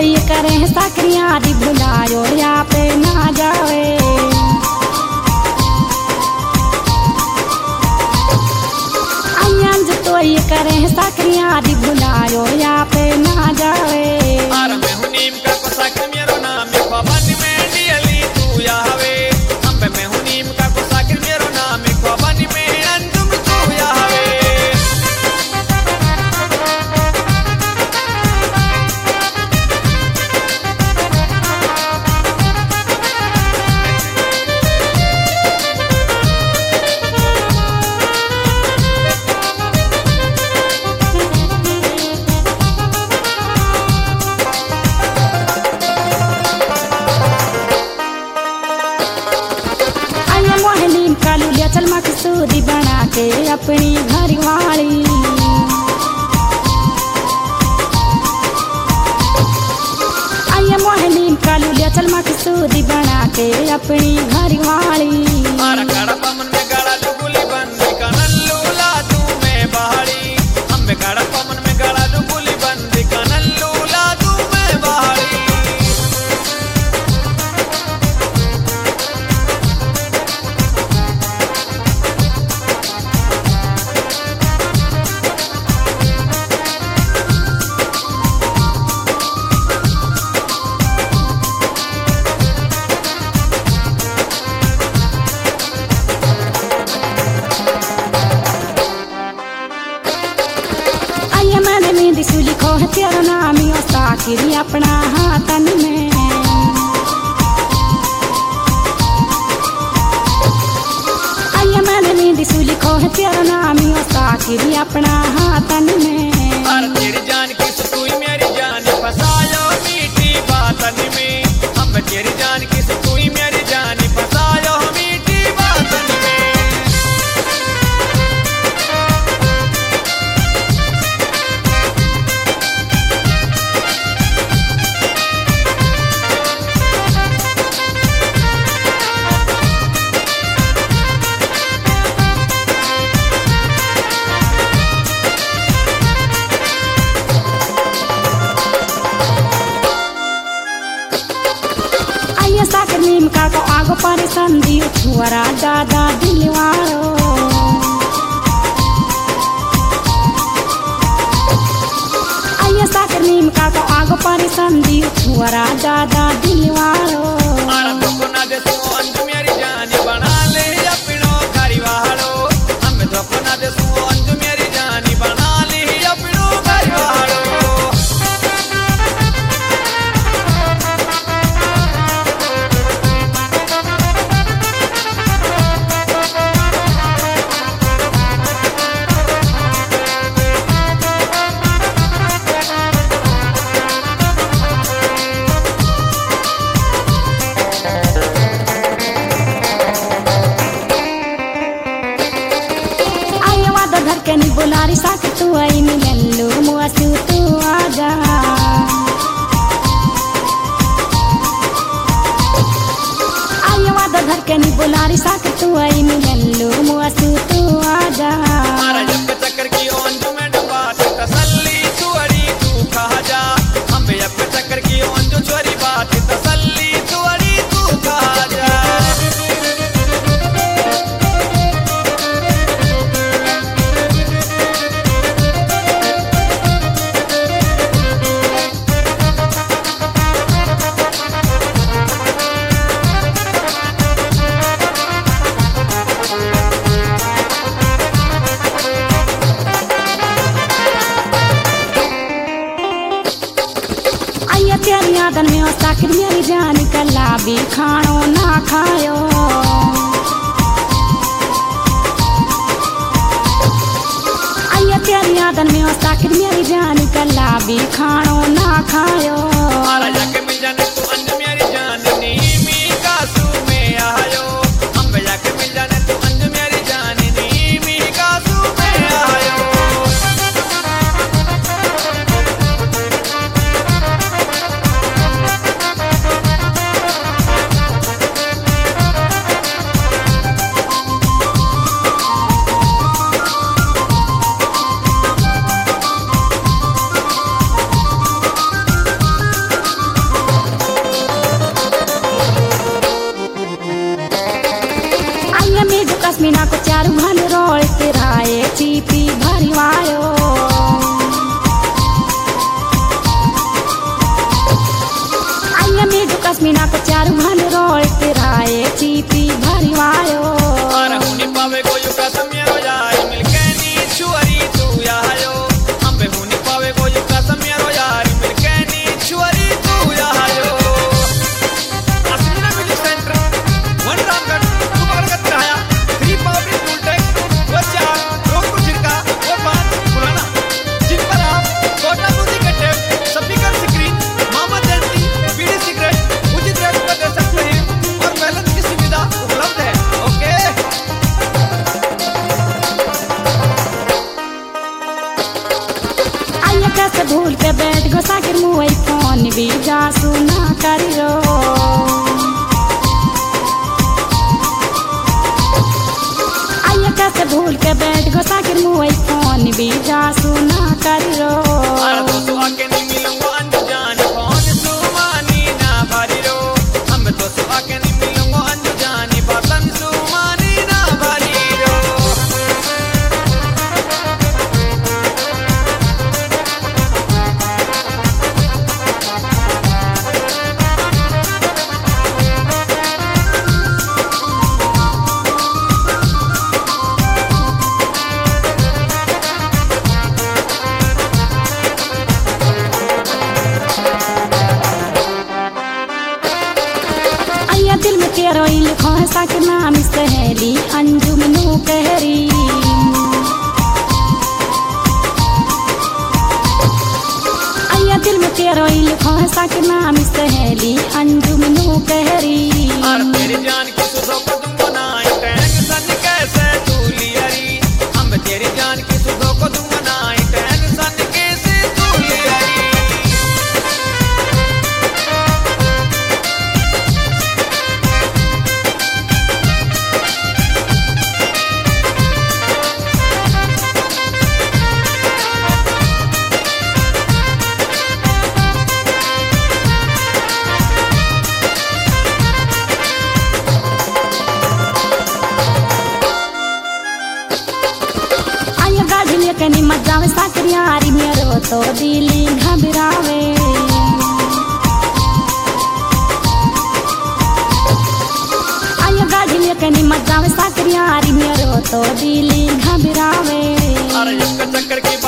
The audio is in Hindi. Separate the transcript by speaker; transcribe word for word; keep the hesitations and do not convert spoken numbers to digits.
Speaker 1: ये करे साकरियां दी भुलायो या पे ना जावे। आयंज तो ये करे साकरियां दी भुलायो या पे ना जावे।
Speaker 2: आर मैं हूँ नीम का कोसाकर मेरो नाम है पवन में डियली तू यावे। अंबे मैं हूँ नीम का कोसाकर मेरो नाम है पवन में अंजुम तू यावे।
Speaker 1: चल मकसूदी बना के अपनी घर वाली। आइए मोहनीम का लूलिया चल मकसूदी बना के अपनी घर वाली।
Speaker 2: आरा काड़ा पमन में गाड़ा डुगुली बंदी का नल्लूला तू मैं बहाड़ी। अंबे काड़ा पमन में गाड़ा डुगुली बंदी का नल्लूला तू मैं बहाड़ी।
Speaker 1: सुली खो है तेरा नाम यो साकिरी अपना हाथन में। आइए मैंने नींद सुली खो है तेरा नाम यो साकिरी अपना हाथन में।
Speaker 2: और तेरी जान की सुई मेरी जान फसायो मीठी बातन में। हम तेरी जान की सुई मेरी जान फसायो मीठी बातन में।
Speaker 1: साकर नीम का को आगो परेशान दियो छुआरा दादा दिलवारो। आइए साकर नीम का को आगो परेशान दियो छुआरा दादा दिलवारो।
Speaker 2: आरा धोखो ना दे सो अंजू मेरी जान बना ले अपनो घरी वालो। हम धोखो ना दे सो अंजू मेरी जान बना ले अपनो घरी वालो।
Speaker 1: कनी बुलारी साक तू आई मिलल्लू मुआसू तू आजा। आई वादा घर कनी बुलारी साक तू आई मिलल्लू मुआसू तू आजा।
Speaker 2: आरा जब चक्कर की अंजू में डुबा तसल्ली तुअड़ी तू खा जा। हम जब चक्कर की अंजू छोरी बात तसल्ली तुअड़ी तू खा जा।
Speaker 1: तेरी यादन में साकिर मेरी जान कला भी खानो ना खायो। आइए तेरी यादन में साकिर मेरी जान कला भी खानो ना खायो।
Speaker 2: आरा जाके मिल जाने तू अंजू मेरी जान नीमी कासू में आयो। हम जाके मिल जाने तू अंजू मेरी जान नीमी कासू में आयो।
Speaker 1: पश्मीना को चारू भान रोल तेराए चीपी भरी वायो
Speaker 2: अरे हुनी पावे को यू कसम यारो यार मिलके नी छुअरी तू यायो अंबे हुनी पावे को यू कसम यारो यार मिलके नी छुअरी तू यायो असलीना मिली सेंटर वन रामगढ़ तू पकड़ कर रहा थ्री पावरी टूलटेक वो चार रोड को झिड़का वो पांच पुराना जिन पर आप कोटा बुद्धि कट्टे स्पीकर स्क्रीन मामा जयंती बीड़ी सिगरेट उचित रेट पर दे सकते हैं और बैलेंस की सुविधा उपलब्ध है ओके
Speaker 1: आइया कैसे भूल के बैठ घुसा के मुँह फोन भी जा सुना करियो आइया कैसे भूल के बैठ घुसा के मुँह फोन भी जा सुना करियो
Speaker 2: अरे दोस्तों आके नहीं मिलूंगा अनजान कौन सुमानी ना भरी रो हम दोस्तों आके नहीं मिलूंगा अनजानी बतन सुमानी ना भरी रो
Speaker 1: आइया दिल में तेरो ही लिखो है साके नाम सहेली अंजू मिनू कहरी आइया दिल में तेरो ही लिखो है साके नाम सहेली अंजू मिनू कहरी
Speaker 2: और तेरी जान की सुधो को तुम बनाए टेंशन कैसे तू लियरी हम तेरी जान की सुधो को तुम बनाए टेंशन कैसे तू लियरी
Speaker 1: आइया गाड़ी लेके नी मजावे साकरियारी मेरो तो दिली घबरावे आइया गाड़ी लेके नी मजावे साकरियारी मेरो तो दिली घबरावे
Speaker 2: अरे एक चक्कर की